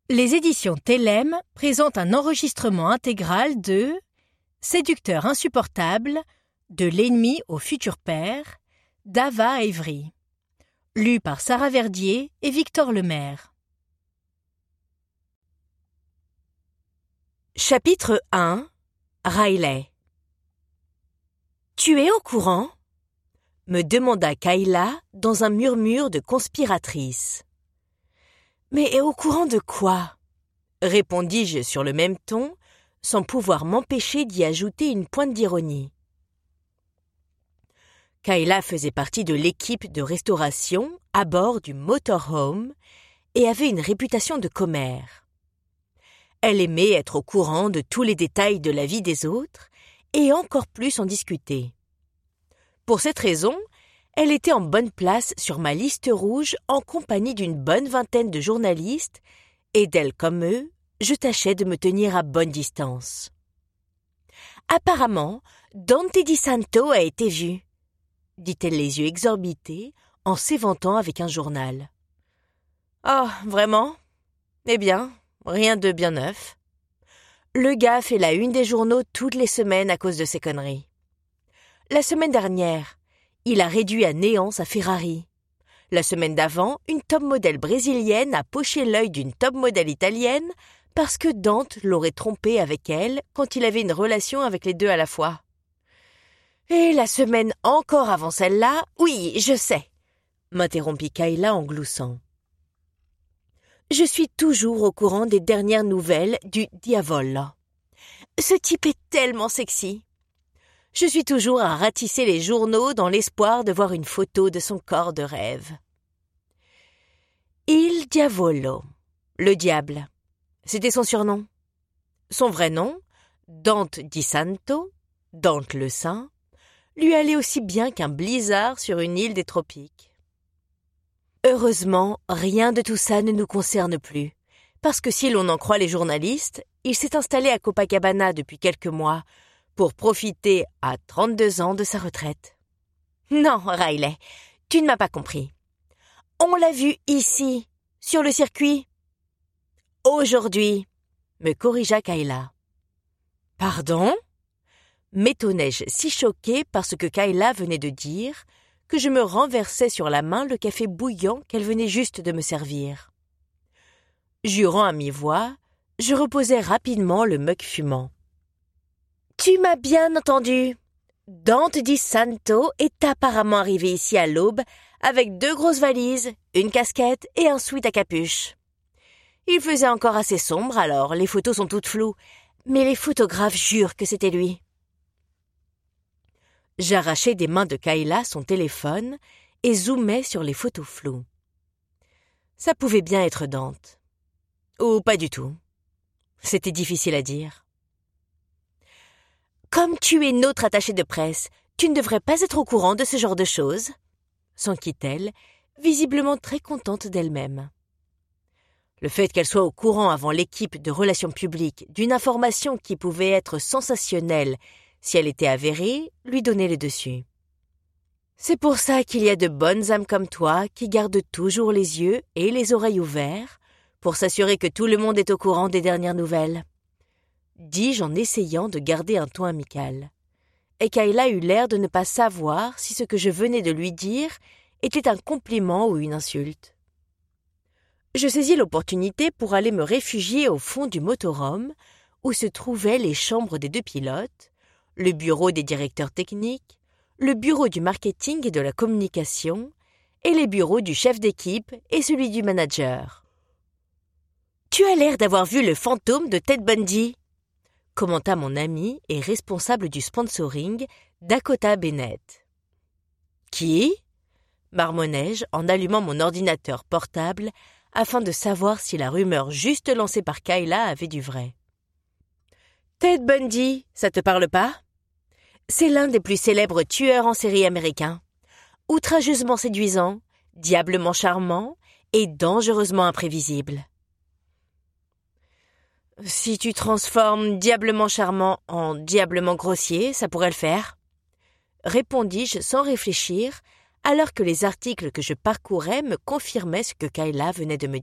Les éditions Télème présentent un enregistrement intégral de Séducteur insupportable, de l'ennemi au futur père, d'Ava Avery. Lu par Sarah Verdier et Victor Lemaire. Chapitre 1. Riley. « Tu es au courant ?» me demanda Kayla dans un murmure de conspiratrice. « Mais au courant de quoi ?» répondis-je sur le même ton, sans pouvoir m'empêcher d'y ajouter une pointe d'ironie. Kayla faisait partie de l'équipe de restauration à bord du motorhome et avait une réputation de commère. Elle aimait être au courant de tous les détails de la vie des autres et encore plus en discuter. Pour cette raison, elle était en bonne place sur ma liste rouge en compagnie d'une bonne vingtaine de journalistes et d'elle comme eux, je tâchais de me tenir à bonne distance. Apparemment, Dante DiSanto a été vu, dit-elle les yeux exorbités en s'éventant avec un journal. « Oh, vraiment ? Eh bien, rien de bien neuf. Le gars fait la une des journaux toutes les semaines à cause de ses conneries. La semaine dernière, il a réduit à néant sa Ferrari. La semaine d'avant, une top modèle brésilienne a poché l'œil d'une top modèle italienne parce que Dante l'aurait trompé avec elle quand il avait une relation avec les deux à la fois. Et la semaine encore avant celle-là, oui, je sais, m'interrompit Kayla en gloussant. Je suis toujours au courant des dernières nouvelles du Diavolo. Ce type est tellement sexy. Je suis toujours à ratisser les journaux dans l'espoir de voir une photo de son corps de rêve. Il Diavolo, le diable, c'était son surnom. Son vrai nom, Dante DiSanto, Dante le Saint, lui allait aussi bien qu'un blizzard sur une île des tropiques. Heureusement, rien de tout ça ne nous concerne plus, parce que si l'on en croit les journalistes, il s'est installé à Copacabana depuis quelques mois pour profiter à 32 ans de sa retraite. Non, Riley, tu ne m'as pas compris. On l'a vu ici, sur le circuit. Aujourd'hui, me corrigea Kayla. Pardon ? M'étonnai-je si choquée par ce que Kayla venait de dire que je me renversai sur la main le café bouillant qu'elle venait juste de me servir. Jurant à mi-voix, je reposai rapidement le mug fumant. Tu m'as bien entendu. Dante DiSanto est apparemment arrivé ici à l'aube avec 2 grosses valises, une casquette et un sweat à capuche. Il faisait encore assez sombre, alors les photos sont toutes floues, mais les photographes jurent que c'était lui. J'arrachai des mains de Kayla son téléphone et zoomai sur les photos floues. Ça pouvait bien être Dante. Ou pas du tout. C'était difficile à dire. Comme tu es notre attachée de presse, tu ne devrais pas être au courant de ce genre de choses, s'enquit-elle, visiblement très contente d'elle-même. Le fait qu'elle soit au courant avant l'équipe de relations publiques d'une information qui pouvait être sensationnelle si elle était avérée, lui donnait le dessus. C'est pour ça qu'il y a de bonnes âmes comme toi qui gardent toujours les yeux et les oreilles ouverts pour s'assurer que tout le monde est au courant des dernières nouvelles, dis-je en essayant de garder un ton amical. Et Kayla eut l'air de ne pas savoir si ce que je venais de lui dire était un compliment ou une insulte. Je saisis l'opportunité pour aller me réfugier au fond du motorhome où se trouvaient les chambres des 2 pilotes, le bureau des directeurs techniques, le bureau du marketing et de la communication et les bureaux du chef d'équipe et celui du manager. « Tu as l'air d'avoir vu le fantôme de Ted Bundy », commenta mon ami et responsable du sponsoring, Dakota Bennett. « Qui ?» marmonnai-je en allumant mon ordinateur portable afin de savoir si la rumeur juste lancée par Kayla avait du vrai. « Ted Bundy, ça te parle pas ? C'est l'un des plus célèbres tueurs en série américains, outrageusement séduisant, diablement charmant et dangereusement imprévisible. » Si tu transformes diablement charmant en diablement grossier, ça pourrait le faire, répondis-je sans réfléchir, alors que les articles que je parcourais me confirmaient ce que Kayla venait de me